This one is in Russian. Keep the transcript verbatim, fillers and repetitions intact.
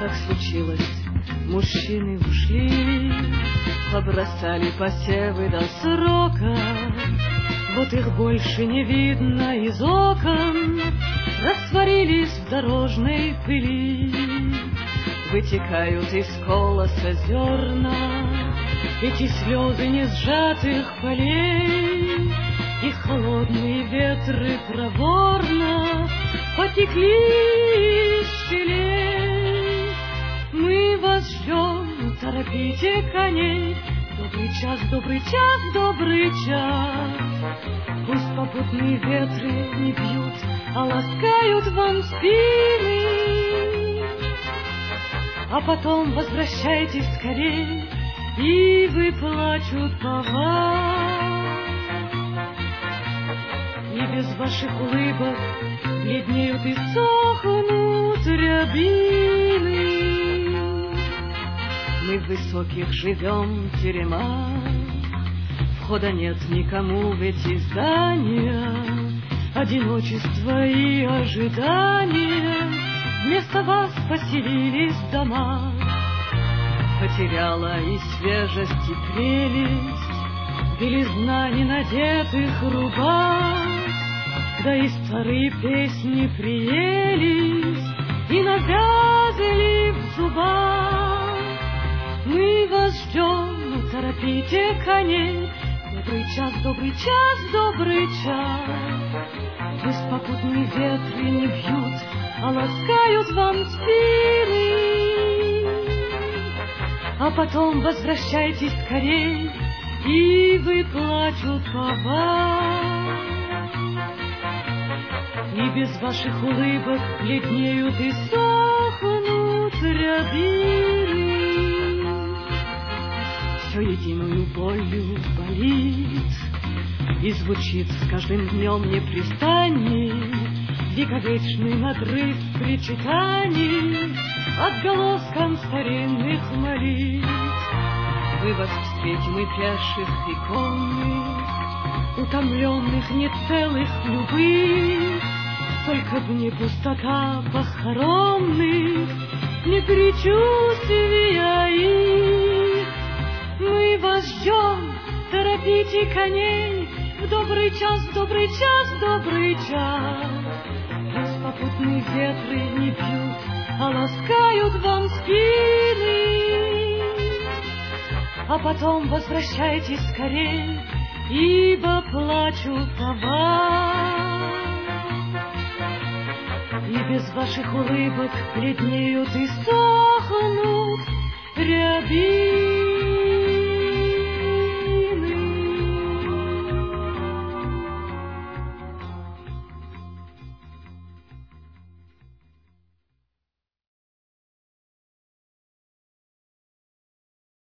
Так случилось, мужчины ушли, побросали посевы до срока. Вот их больше не видно из окон, растворились в дорожной пыли. Вытекают из колоса зерна, эти слезы несжатых полей, и холодные ветры проворно потекли из щелей. Мы вас ждем, торопите коней, добрый час, добрый час, добрый час. Пусть попутные ветры не бьют, а ласкают вам спины. А потом возвращайтесь скорей, ивы плачут по вам. И без ваших улыбок бледнеют и сохнут рябины. Мы в высоких живем теремах, входа нет никому в эти здания. Одиночество и ожидание вместо вас поселились в домах. Потеряла и свежесть, и прелесть белизна ненадетых рубах. Да и старые песни приелись и навязли в зубах. Мы вас ждем, торопите коней, добрый час, добрый час, добрый час. Пусть попутные ветры не бьют, а ласкают вам спины. А потом возвращайтесь скорей, ивы плачут по вам. И без ваших улыбок бледнеют и сохнут рябины. Все единую болью болит, и звучит с каждым днем непрестанней вековечный надрыв причитаний отголоском старинных молитв. Мы вас встретим и пеших, и конных, утомленных, не целых, любых. Только б не пустота похоронных, не предчувствия их. Мы вас ждем, торопите коней, в добрый час, в добрый час, в добрый час. Пусть попутные ветры не бьют, а ласкают вам спины. А потом возвращайтесь скорей, ибо плачут по вам. И без ваших улыбок бледнеют и сохнут рябины.